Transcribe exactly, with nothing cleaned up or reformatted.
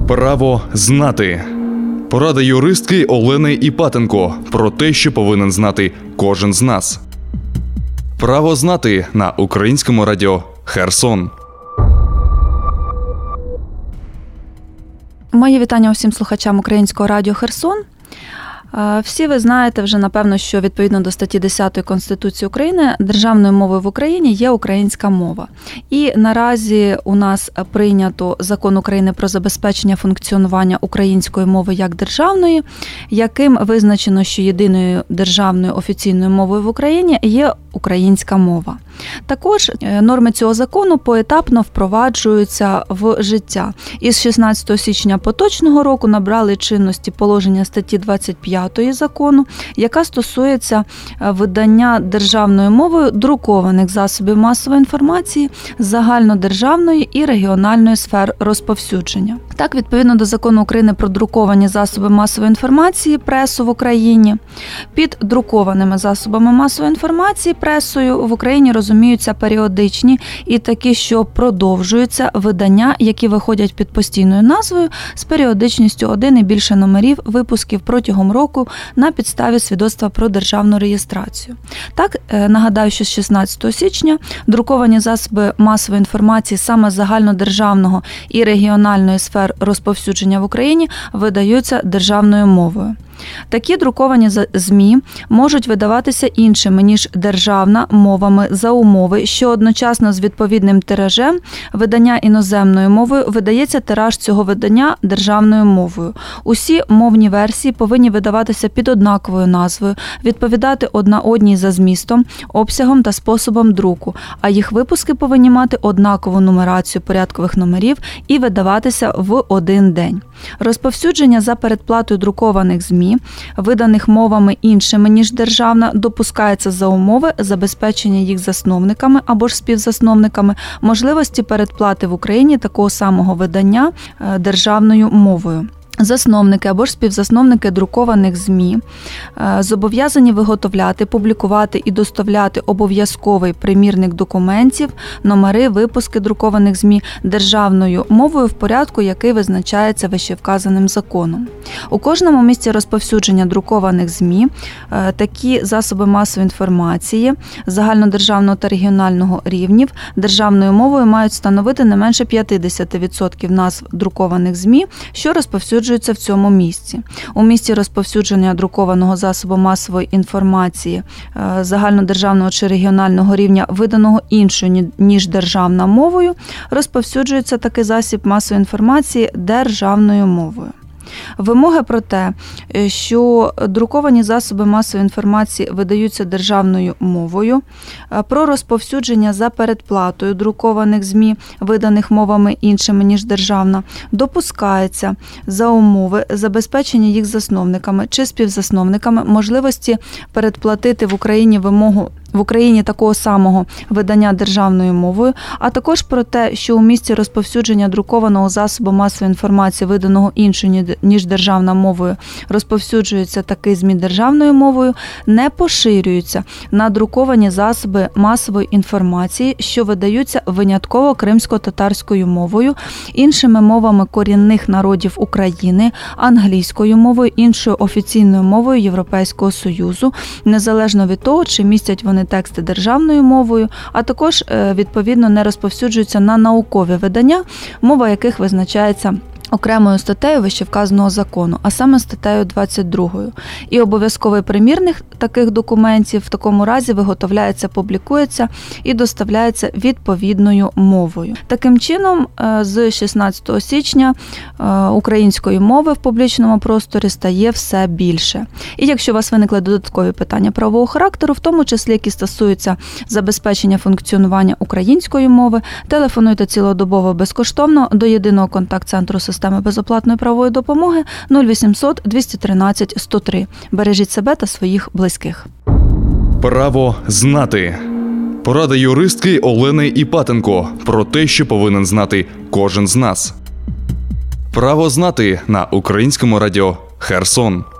Право знати. Порада юристки Олени Іпатенко про те, що повинен знати кожен з нас. Право знати на Українському радіо Херсон. Мої вітання усім слухачам Українського радіо Херсон. Всі ви знаєте вже, напевно, що відповідно до статті десятої Конституції України державною мовою в Україні є українська мова. І наразі у нас прийнято Закон України про забезпечення функціонування української мови як державної, яким визначено, що єдиною державною офіційною мовою в Україні є українська мова. Також норми цього закону поетапно впроваджуються в життя. Із шістнадцятого січня поточного року набрали чинності положення статті двадцять п'ятої закону, яка стосується видання державною мовою друкованих засобів масової інформації загальнодержавної і регіональної сфер розповсюдження. Так, відповідно до Закону України про друковані засоби масової інформації, пресу в Україні, під друкованими засобами масової інформації, пресою в Україні розуміються періодичні і такі, що продовжуються видання, які виходять під постійною назвою з періодичністю один і більше номерів випусків протягом року на підставі свідоцтва про державну реєстрацію. Так, нагадаю, що з шістнадцятого січня друковані засоби масової інформації саме загальнодержавного і регіональної сфер розповсюдження в Україні видаються державною мовою. Такі друковані ЗМІ можуть видаватися іншими, ніж державна, мовами за умови, що одночасно з відповідним тиражем видання іноземною мовою видається тираж цього видання державною мовою. Усі мовні версії повинні видаватися під однаковою назвою, відповідати одна одній за змістом, обсягом та способом друку, а їх випуски повинні мати однакову нумерацію порядкових номерів і видаватися в один день. Розповсюдження за передплатою друкованих ЗМІ, виданих мовами іншими, ніж державна, допускається за умови забезпечення їх засновниками або ж співзасновниками можливості передплати в Україні такого самого видання державною мовою. Засновники або ж співзасновники друкованих ЗМІ зобов'язані виготовляти, публікувати і доставляти обов'язковий примірник документів, номери, випуски друкованих ЗМІ державною мовою в порядку, який визначається вищевказаним законом. У кожному місці розповсюдження друкованих ЗМІ такі засоби масової інформації загальнодержавного та регіонального рівнів державною мовою мають становити не менше п'ятдесят відсотків назв друкованих ЗМІ, що розповсюджуються в цьому місці. У місці розповсюдження друкованого засобу масової інформації загальнодержавного чи регіонального рівня, виданого іншою, ніж державна мовою, розповсюджується такий засіб масової інформації державною мовою. Вимоги про те, що друковані засоби масової інформації видаються державною мовою, про розповсюдження за передплатою друкованих ЗМІ, виданих мовами іншими, ніж державна, допускається за умови забезпечення їх засновниками чи співзасновниками можливості передплатити в Україні вимогу в Україні такого самого видання державною мовою, а також про те, що у місці розповсюдження друкованого засобу масової інформації, виданого іншою, ніж державна мовою, розповсюджується такий ЗМІ державною мовою, не поширюються на друковані засоби масової інформації, що видаються винятково кримсько-татарською мовою, іншими мовами корінних народів України, англійською мовою, іншою офіційною мовою Європейського Союзу, незалежно від того, чи містять вони тексти державною мовою, а також, відповідно, не розповсюджуються на наукові видання, мова яких визначається окремою статтею вищевказаного закону, а саме статтею двадцять другою. І обов'язковий примірник таких документів в такому разі виготовляється, публікується і доставляється відповідною мовою. Таким чином, з шістнадцятого січня української мови в публічному просторі стає все більше. І якщо у вас виникли додаткові питання правового характеру, в тому числі, які стосуються забезпечення функціонування української мови, телефонуйте цілодобово безкоштовно до єдиного контакт-центру системи безоплатної правової допомоги нуль вісімсот двісті тринадцять сто три. Бережіть себе та своїх близьких. Право знати. Порада юристки Олени Іпатенко про те, що повинен знати кожен з нас. Право знати на Українському радіо Херсон.